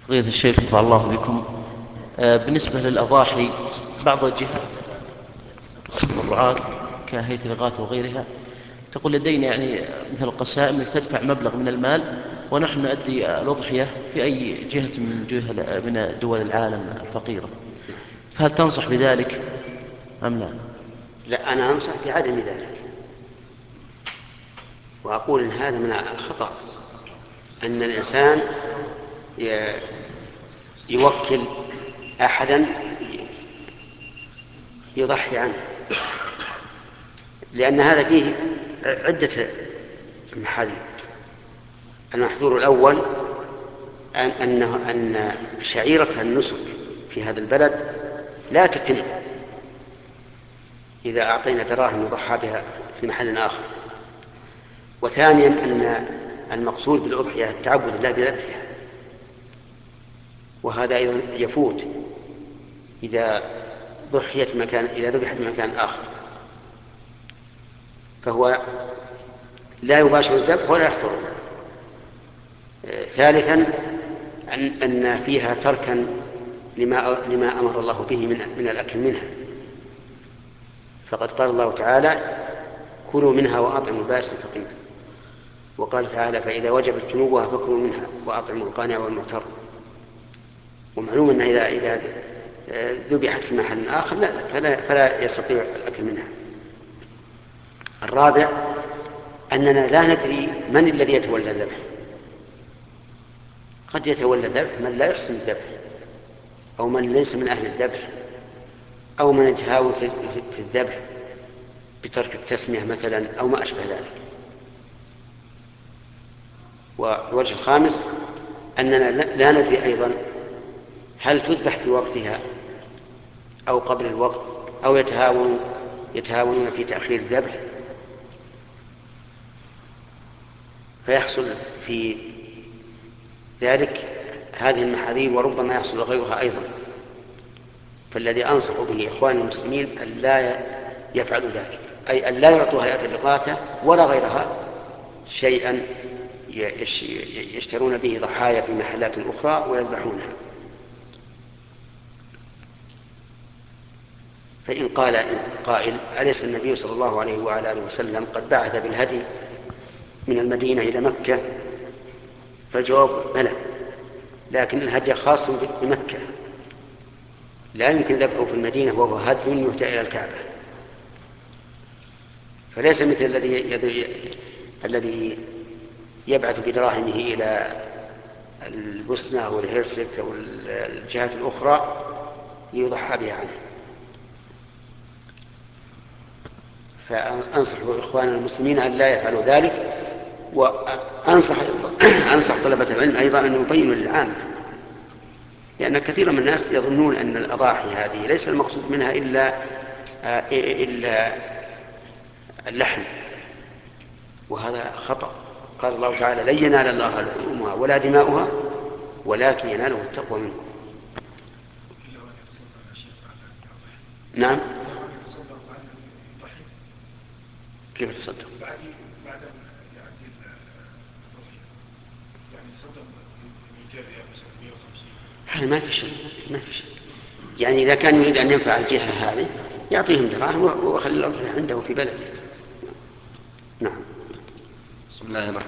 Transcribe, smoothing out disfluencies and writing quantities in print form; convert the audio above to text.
فضيلة الشيخ نفع الله بكم. بالنسبة للأضاحي، بعض الجهات التبرعات كهيئة الإغاثة وغيرها تقول لدينا يعني مثل القسائم انك تدفع مبلغ من المال ونحن نؤدي الأضحية في أي جهة من دول العالم الفقيرة، فهل تنصح بذلك أم لا؟ لا، أنا أنصح بعدم ذلك، وأقول إن هذا من الخطأ، أن الإنسان يوكل أحدا يضحي عنه، لأن هذا فيه عدة محاذير. المحذور الأول أن شعيرة النسك في هذا البلد لا تتم إذا أعطينا دراهم يضحى بها في محل آخر. وثانيا أن المقصود بالأضحية التعبد الله بذبحها، وهذا أيضا يفوت إذا ذبحت مكان آخر، فهو لا يباشر الذبح ولا يحضره. ثالثا أن فيها تركا لما أمر الله به من الأكل منها، فقد قال الله تعالى: كلوا منها وأطعموا البائس الفقير. وقال تعالى: فإذا وجبت جنوبها فكلوا منها وأطعموا القانع والمعتر. ومعلوم أن إذا ذبحت في محل آخر فلا يستطيع الأكل منها. الرابع أننا لا ندري من الذي يتولى الذبح، قد يتولى الذبح من لا يحسن الذبح، أو من ليس من أهل الذبح، أو من يتهاون في الذبح بترك التسمية مثلا، أو ما أشبه ذلك. والوجه الخامس أننا لا ندري أيضا هل تذبح في وقتها أو قبل الوقت، أو يتهاونون في تأخير الذبح، فيحصل في ذلك هذه المحاذير، وربما يحصل غيرها أيضا. فالذي أنصح به إخوان المسلمين أن لا يفعلوا ذلك، أي أن لا يعطوا هيئة الإغاثة ولا غيرها شيئا يشترون به ضحايا في محلات أخرى ويذبحونها. فإن قال قائل: أليس النبي صلى الله عليه وعلى آله وسلم قد بعث بالهدي من المدينة إلى مكة؟ فالجواب: بلى، لكن الهدي خاص بمكة، لا يمكن ذبحه في المدينة وهو هدي يهدى إلى الكعبة. فليس مثل الذي يبعث بدراهمه إلى البوسنة والهرسك أو الجهات الأخرى ليضحى بها عنه. فأنصح إخواننا المسلمين أن لا يفعلوا ذلك، أنصح طلبة العلم أيضا أن يبينوا للعامة، لأن كثيرا من الناس يظنون أن الأضاحي هذه ليس المقصود منها إلا اللحم، وهذا خطأ. قال الله تعالى: لن ينال الله لحومها ولا دماؤها ولكن يناله التقوى منكم. نعم. كيف تصدق؟ هذا ما في شيء، ما في شيء. يعني إذا كان يريد أن ينفع الجهة هذه يعطيهم دراهم ويخلي الأضحية عنده في بلده. نعم. بسم الله الرحمن